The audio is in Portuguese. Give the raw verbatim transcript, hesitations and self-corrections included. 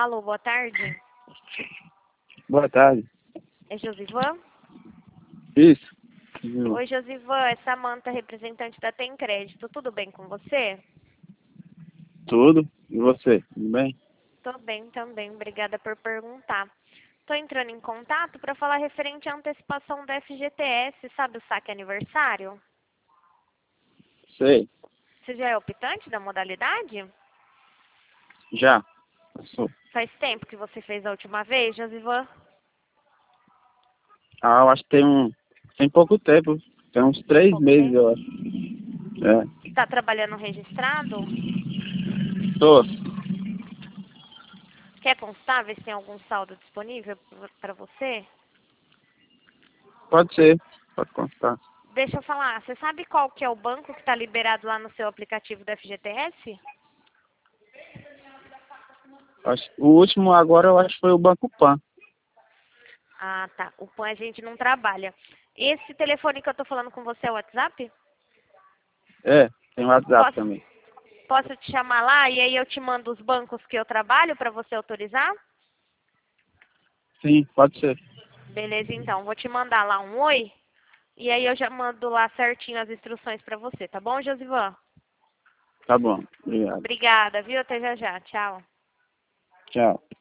Alô, boa tarde. Boa tarde. É Josivan? Isso. Oi, Josivan, é Samanta, representante da Tem Crédito. Tudo bem com você? Tudo. E você? Tudo bem? Tô bem também, obrigada por perguntar. Tô entrando em contato para falar referente à antecipação da F G T S, sabe o saque aniversário? Sei. Você já é optante da modalidade? Já. Passou. Faz tempo que você fez a última vez, Josivan? Ah, eu acho que tem um... Tem pouco tempo. Tem uns Tem três pouco meses, tempo? eu acho. É. Está trabalhando registrado? Tô. Quer constar, ver se tem algum saldo disponível para você? Pode ser. Pode constar. Deixa eu falar, você sabe qual que é o banco que está liberado lá no seu aplicativo da F G T S? Acho... O último agora eu acho que foi o Banco Pan. Ah, tá. O P A N a gente não trabalha. Esse telefone que eu tô falando com você é o WhatsApp? É. Tem o WhatsApp Posso, também. posso te chamar lá e aí eu te mando os bancos que eu trabalho para você autorizar? Sim, pode ser. Beleza, então. Vou te mandar lá um oi e aí eu já mando lá certinho as instruções para você, tá bom, Josivan? Tá bom. Obrigado. Obrigada, viu? Até já já. Tchau. Tchau.